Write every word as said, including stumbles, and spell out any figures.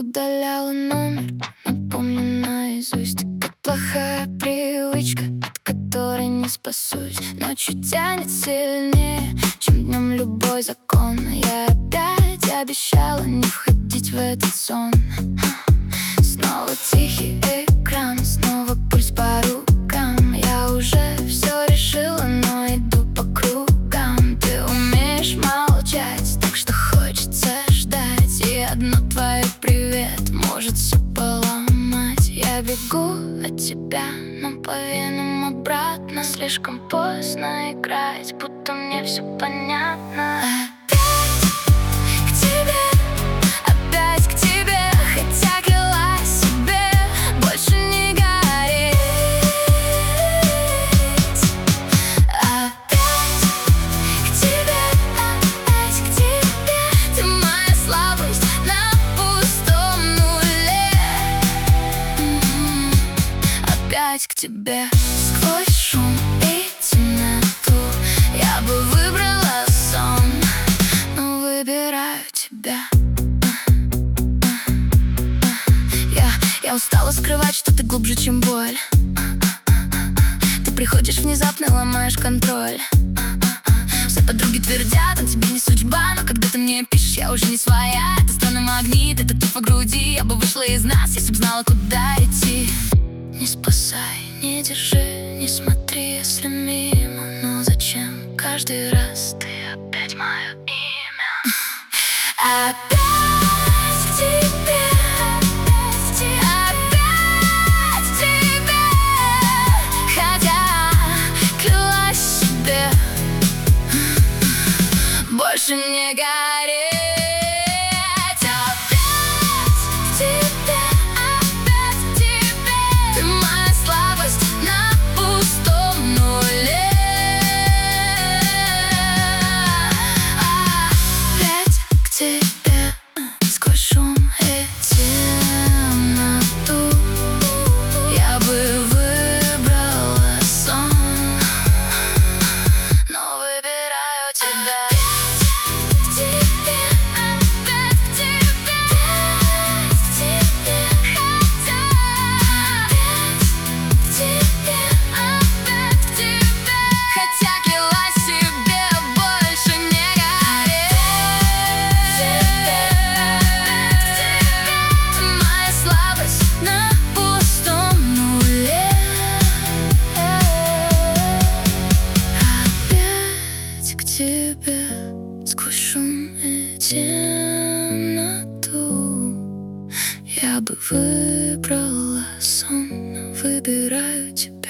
удаляла номер, напомню наизусть. Как плохая привычка, от которой не спасусь. Ночью тянет сильнее, чем днем любой закон. Я опять обещала не входить в этот сон. Снова тихий экран, снова пульс по рукам. Я уже все решила, но иду по кругам. Ты умеешь молчать, так что хочется ждать. И одно твое привет может все поломать. Я бегу от тебя, но по венам обратно. Слишком поздно играть, будто мне все понятно. К тебе сквозь шум и темноту. Я бы выбрала сон, но выбираю тебя. Я, я устала скрывать, что ты глубже, чем боль. Ты приходишь внезапно, ломаешь контроль. Все подруги твердят, он тебе не судьба, но когда ты мне пишешь, я уже не своя. Это странный магнит, это ты по груди. Я бы вышла из нас, если б знала, куда идти. Не спасай, не держи, не смотри, если мимо. Но зачем каждый раз ты опять мое имя? Опять к тебе, опять к тебе, опять к тебе. Хотя клялась себе больше не гореть. Тебе сквозь шум и темноту. Я бы выбрала сон, но выбираю тебя.